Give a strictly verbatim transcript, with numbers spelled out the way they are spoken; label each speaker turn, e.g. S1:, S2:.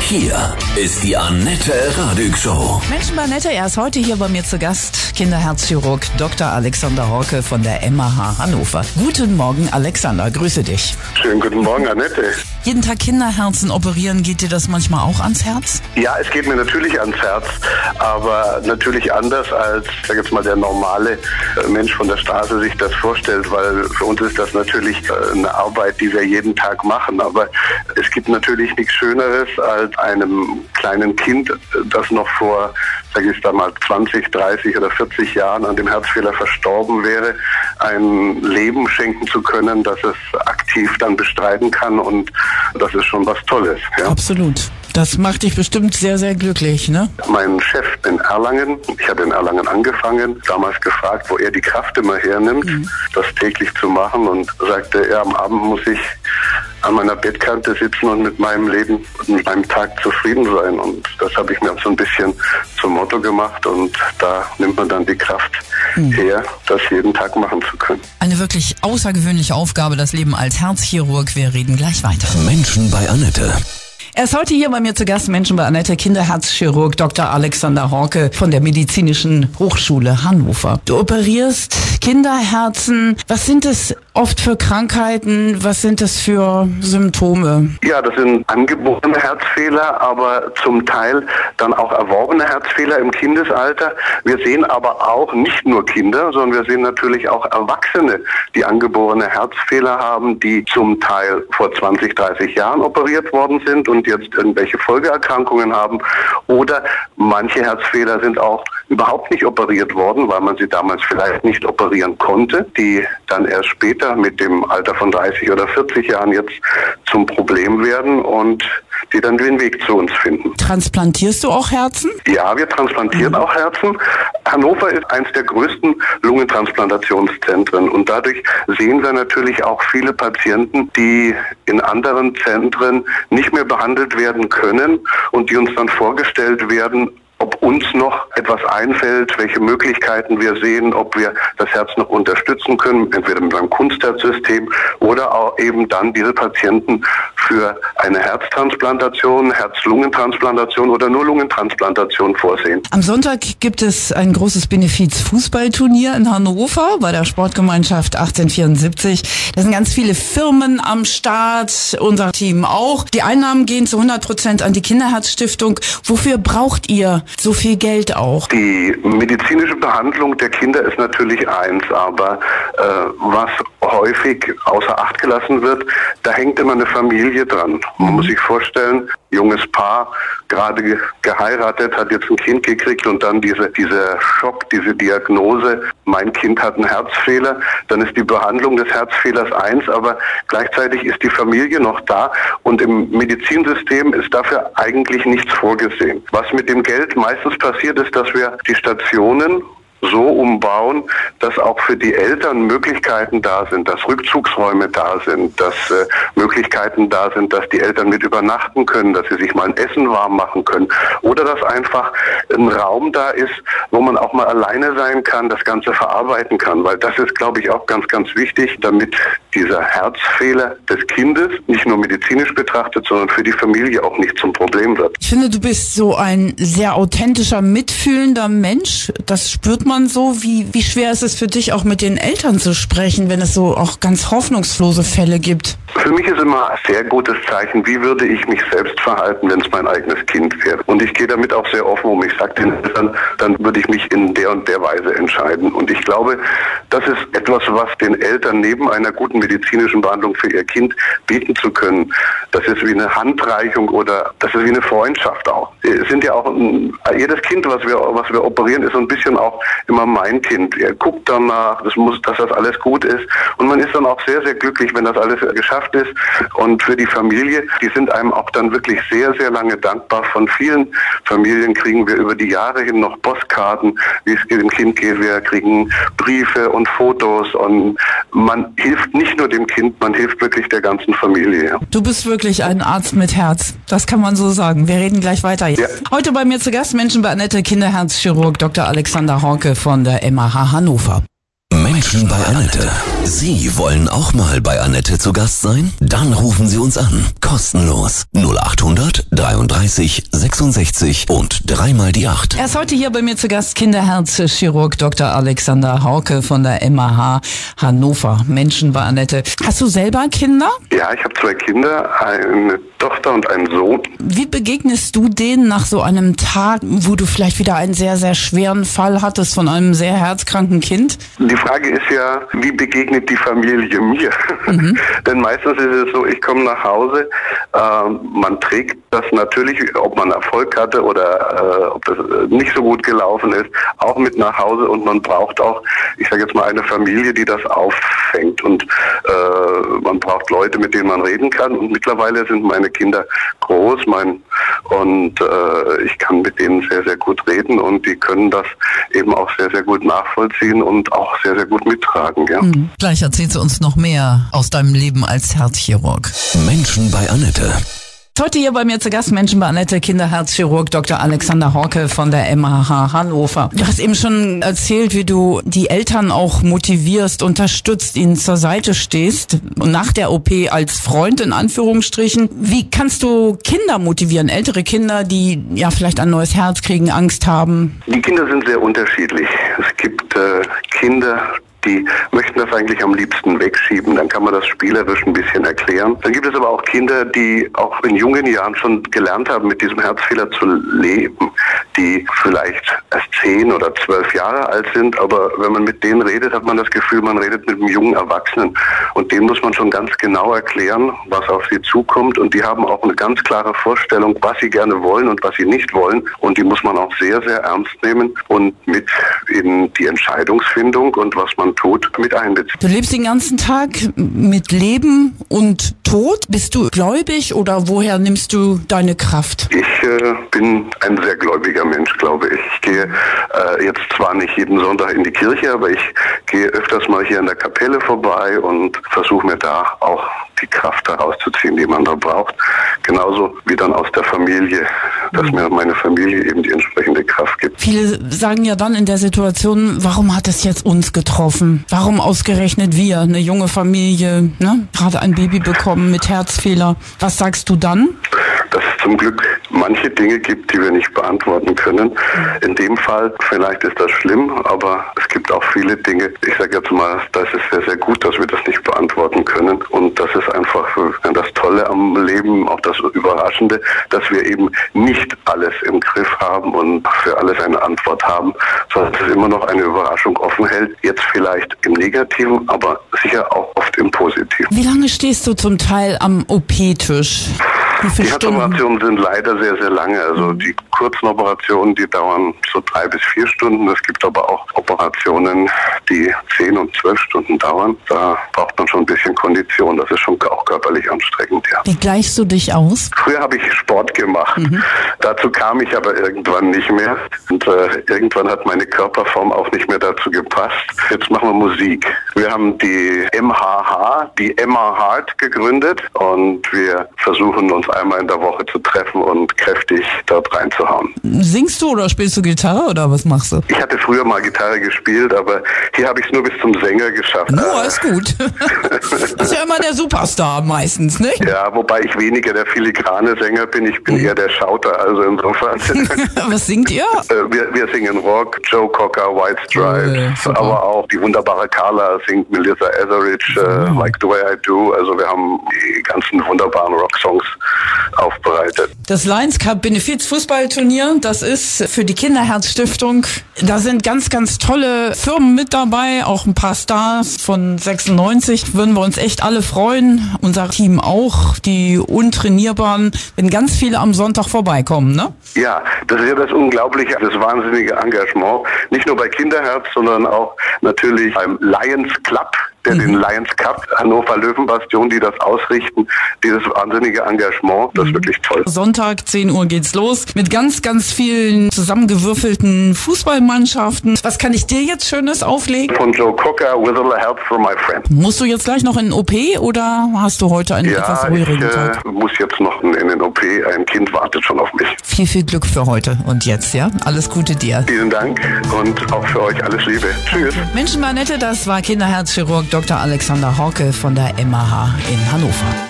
S1: Hier ist die Annette Radig Show.
S2: Menschen bei Annette, er ist heute hier bei mir zu Gast, Kinderherzchirurg Doktor Alexander Horke von der M A H Hannover. Guten Morgen, Alexander, grüße dich.
S3: Schönen guten Morgen, Annette.
S2: Jeden Tag Kinderherzen operieren, geht dir das manchmal auch ans Herz?
S3: Ja, es geht mir natürlich ans Herz, aber natürlich anders als, sag jetzt mal, der normale Mensch von der Straße sich das vorstellt, weil für uns ist das natürlich eine Arbeit, die wir jeden Tag machen. Aber es gibt natürlich nichts Schöneres als einem kleinen Kind, das noch vor, sag ich da mal, zwanzig, dreißig oder vierzig Jahren an dem Herzfehler verstorben wäre, ein Leben schenken zu können, das es aktiv dann bestreiten kann, und das ist schon was Tolles. Ja?
S2: Absolut. Das macht dich bestimmt sehr, sehr glücklich, ne?
S3: Mein Chef in Erlangen, ich habe in Erlangen angefangen, damals gefragt, wo er die Kraft immer hernimmt, mhm. das täglich zu machen, und sagte, ja, am Abend muss ich an meiner Bettkante sitzen und mit meinem Leben und mit meinem Tag zufrieden sein. Und das habe ich mir so ein bisschen zum Motto gemacht, und da nimmt man dann die Kraft mhm. her, das jeden Tag machen zu können.
S2: Eine wirklich außergewöhnliche Aufgabe, das Leben als Herzchirurg. Wir reden gleich weiter.
S1: Menschen bei Annette.
S2: Er ist heute hier bei mir zu Gast, Menschen bei Annette, Kinderherzchirurg Doktor Alexander Horke von der Medizinischen Hochschule Hannover. Du operierst Kinderherzen. Was sind es oft für Krankheiten? Was sind es für Symptome?
S3: Ja, das sind angeborene Herzfehler, aber zum Teil dann auch erworbene Herzfehler im Kindesalter. Wir sehen aber auch nicht nur Kinder, sondern wir sehen natürlich auch Erwachsene, die angeborene Herzfehler haben, die zum Teil vor zwanzig, dreißig Jahren operiert worden sind und jetzt irgendwelche Folgeerkrankungen haben, oder manche Herzfehler sind auch überhaupt nicht operiert worden, weil man sie damals vielleicht nicht operieren konnte, die dann erst später mit dem Alter von dreißig oder vierzig Jahren jetzt zum Problem werden und die dann den Weg zu uns finden.
S2: Transplantierst du auch Herzen?
S3: Ja, wir transplantieren mhm. auch Herzen. Hannover ist eines der größten Lungentransplantationszentren, und dadurch sehen wir natürlich auch viele Patienten, die in anderen Zentren nicht mehr behandelt werden können und die uns dann vorgestellt werden, ob uns noch etwas einfällt, welche Möglichkeiten wir sehen, ob wir das Herz noch unterstützen können, entweder mit einem Kunstherzsystem oder auch eben dann diese Patienten für eine Herztransplantation, Herz-Lungentransplantation oder nur Lungentransplantation vorsehen.
S2: Am Sonntag gibt es ein großes Benefiz-Fußballturnier in Hannover bei der Sportgemeinschaft achtzehnhundertvierundsiebzig. Da sind ganz viele Firmen am Start, unser Team auch. Die Einnahmen gehen zu hundert Prozent an die Kinderherzstiftung. Wofür braucht ihr so viel Geld auch?
S3: Die medizinische Behandlung der Kinder ist natürlich eins, aber äh, was häufig außer Acht gelassen wird, da hängt immer eine Familie dran. Man muss sich vorstellen, junges Paar, gerade ge- geheiratet, hat jetzt ein Kind gekriegt, und dann diese, dieser Schock, diese Diagnose, mein Kind hat einen Herzfehler, dann ist die Behandlung des Herzfehlers eins, aber gleichzeitig ist die Familie noch da, und im Medizinsystem ist dafür eigentlich nichts vorgesehen. Was mit dem Geld meistens passiert, ist, dass wir die Stationen so umbauen, dass auch für die Eltern Möglichkeiten da sind, dass Rückzugsräume da sind, dass äh, Möglichkeiten da sind, dass die Eltern mit übernachten können, dass sie sich mal ein Essen warm machen können, oder dass einfach ein Raum da ist, wo man auch mal alleine sein kann, das Ganze verarbeiten kann, weil das ist, glaube ich, auch ganz, ganz wichtig, damit dieser Herzfehler des Kindes nicht nur medizinisch betrachtet, sondern für die Familie auch nicht zum Problem wird.
S2: Ich finde, du bist so ein sehr authentischer, mitfühlender Mensch. Das spürt man so. Wie, wie schwer ist es für dich, auch mit den Eltern zu sprechen, wenn es so auch ganz hoffnungslose Fälle gibt?
S3: Für mich ist immer ein sehr gutes Zeichen, wie würde ich mich selbst verhalten, wenn es mein eigenes Kind wäre. Und ich gehe damit auch sehr offen um. Ich sage den Eltern, dann würde ich mich in der und der Weise entscheiden. Und ich glaube, das ist etwas, was den Eltern neben einer guten medizinischen Behandlung für ihr Kind bieten zu können. Das ist wie eine Handreichung, oder das ist wie eine Freundschaft auch. Es sind ja auch, jedes Kind, was wir, was wir operieren, ist so ein bisschen auch immer mein Kind. Er guckt danach, das muss, dass das alles gut ist. Und man ist dann auch sehr, sehr glücklich, wenn das alles geschafft ist. Und für die Familie, die sind einem auch dann wirklich sehr, sehr lange dankbar. Von vielen Familien kriegen wir über die Jahre hin noch Postkarten, wie es dem Kind geht. Wir kriegen Briefe und Fotos, und man hilft nicht nur dem Kind, man hilft wirklich der ganzen Familie.
S2: Du bist wirklich ein Arzt mit Herz. Das kann man so sagen. Wir reden gleich weiter. Ja. Heute bei mir zu Gast, Menschen bei Annette, Kinderherzchirurg Doktor Alexander Horke von der M A H Hannover.
S1: Menschen Menschen bei Annette. Sie wollen auch mal bei Annette zu Gast sein? Dann rufen Sie uns an. Kostenlos. null acht hundert dreiunddreißig sechsundsechzig und dreimal die acht.
S2: Er ist heute hier bei mir zu Gast, Kinderherzchirurg Doktor Alexander Hauke von der M A H Hannover. Menschen bei Annette. Hast du selber Kinder?
S3: Ja, ich habe zwei Kinder, eine Tochter und einen Sohn.
S2: Wie begegnest du denen nach so einem Tag, wo du vielleicht wieder einen sehr, sehr schweren Fall hattest von einem sehr herzkranken Kind?
S3: Die Frage ist ja, wie begegnet die Familie mir? Mhm. Denn meistens ist es so, ich komme nach Hause, äh, man trägt das natürlich, ob man Erfolg hatte oder äh, ob das nicht so gut gelaufen ist, auch mit nach Hause, und man braucht auch, ich sage jetzt mal, eine Familie, die das auffängt, und äh, man braucht Leute, mit denen man reden kann, und mittlerweile sind meine Kinder groß, mein und äh, ich kann mit denen sehr, sehr gut reden, und die können das eben auch sehr, sehr gut nachvollziehen und auch sehr, sehr gut mittragen. Ja.
S2: Mhm. Gleich erzählst du uns noch mehr aus deinem Leben als Herzchirurg.
S1: Menschen bei Annette.
S2: Heute hier bei mir zu Gast, Menschen bei Annette, Kinderherzchirurg Doktor Alexander Hauke von der M A H Hannover. Du hast eben schon erzählt, wie du die Eltern auch motivierst, unterstützt, ihnen zur Seite stehst, nach der O P als Freund in Anführungsstrichen. Wie kannst du Kinder motivieren, ältere Kinder, die ja vielleicht ein neues Herz kriegen, Angst haben?
S3: Die Kinder sind sehr unterschiedlich. Es gibt äh, Kinder, die möchten das eigentlich am liebsten wegschieben, dann kann man das spielerisch ein bisschen erklären. Dann gibt es aber auch Kinder, die auch in jungen Jahren schon gelernt haben, mit diesem Herzfehler zu leben, die vielleicht erst zehn oder zwölf Jahre alt sind, aber wenn man mit denen redet, hat man das Gefühl, man redet mit einem jungen Erwachsenen, und denen muss man schon ganz genau erklären, was auf sie zukommt, und die haben auch eine ganz klare Vorstellung, was sie gerne wollen und was sie nicht wollen, und die muss man auch sehr, sehr ernst nehmen und mit in die Entscheidungsfindung und was man tut mit einbeziehen.
S2: Du lebst den ganzen Tag mit Leben und Tod. Bist du gläubig oder woher nimmst du deine Kraft?
S3: Ich äh, bin ein sehr gläubiger Mensch, glaube ich. Ich gehe äh, jetzt zwar nicht jeden Sonntag in die Kirche, aber ich gehe öfters mal hier in der Kapelle vorbei und versuche mir da auch die Kraft herauszuziehen, die man da braucht. Genauso wie dann aus der Familie, dass mir meine Familie eben die entsprechende Kraft gibt.
S2: Viele sagen ja dann in der Situation, warum hat es jetzt uns getroffen? Warum ausgerechnet wir, eine junge Familie, ne? Gerade ein Baby bekommen mit Herzfehler. Was sagst du dann?
S3: Dass es zum Glück manche Dinge gibt, die wir nicht beantworten können. In dem Fall, vielleicht ist das schlimm, aber es gibt auch viele Dinge, ich sage jetzt mal, das ist sehr, sehr gut, dass wir das nicht beantworten können. Und das ist einfach das Tolle am Leben, auch das Überraschende, dass wir eben nicht alles im Griff haben und für alles eine Antwort haben, sondern dass es immer noch eine Überraschung offen hält. Jetzt vielleicht im Negativen, aber sicher auch oft im Positiven.
S2: Wie lange stehst du zum Teil am O P-Tisch?
S3: Die Herzoperationen sind leider sehr, sehr lange. Also die kurzen Operationen, die dauern so drei bis vier Stunden. Es gibt aber auch Operationen, die zehn und zwölf Stunden dauern. Da braucht man schon ein bisschen Kondition. Das ist schon auch körperlich anstrengend, ja.
S2: Wie gleichst du dich aus?
S3: Früher habe ich Sport gemacht. Mhm. Dazu kam ich aber irgendwann nicht mehr. Und äh, irgendwann hat meine Körperform auch nicht mehr dazu gepasst. Jetzt machen wir Musik. Wir haben die M H H, die M A Heart gegründet, und wir versuchen uns einmal in der Woche zu treffen und kräftig dort reinzuhauen.
S2: Singst du oder spielst du Gitarre oder was machst du?
S3: Ich hatte früher mal Gitarre gespielt, aber hier habe ich es nur bis zum Sänger geschafft.
S2: Nur, ist gut. Das ist ja immer der Superstar meistens, ne?
S3: Ja, wobei ich weniger der filigrane Sänger bin, ich bin eher der Schauter, also insofern.
S2: Was singt ihr?
S3: Wir, wir singen Rock, Joe Cocker, White Stripes, cool, aber auch die wunderbare Carla singt Melissa Etheridge, uh, Like the Way I Do. Also wir haben die ganzen wunderbaren Rocksongs aufbereitet.
S2: Das Lions Cup Benefiz Fußballturnier, das ist für die Kinderherzstiftung. Da sind ganz, ganz tolle Firmen mit dabei, auch ein paar Stars von sechsundneunzig. Würden wir uns echt alle freuen. Unser Team auch, die Untrainierbaren, wenn ganz viele am Sonntag vorbeikommen, ne?
S3: Ja, das ist ja das Unglaubliche, das wahnsinnige Engagement. Nicht nur bei Kinderherz, sondern auch natürlich beim Lions Club der
S2: Mhm.
S3: den Lions Cup, Hannover Löwenbastion, die das ausrichten, dieses wahnsinnige Engagement, das ist wirklich toll.
S2: Sonntag, zehn Uhr geht's los mit ganz, ganz vielen zusammengewürfelten Fußballmannschaften. Was kann ich dir jetzt Schönes auflegen?
S3: Von Joe Cocker, With a Little Help from My Friend.
S2: Musst du jetzt gleich noch in den O P oder hast du heute einen etwas
S3: Ja,
S2: ruhigeren
S3: ich
S2: Tag?
S3: äh, muss jetzt noch in den O P. Ein Kind wartet schon auf mich.
S2: Viel, viel Glück für heute und jetzt, ja? Alles Gute dir.
S3: Vielen Dank und auch für euch alles Liebe. Tschüss.
S2: Menschenmanette, das war Kinderherzchirurg Doktor Alexander Horke von der M A H in Hannover.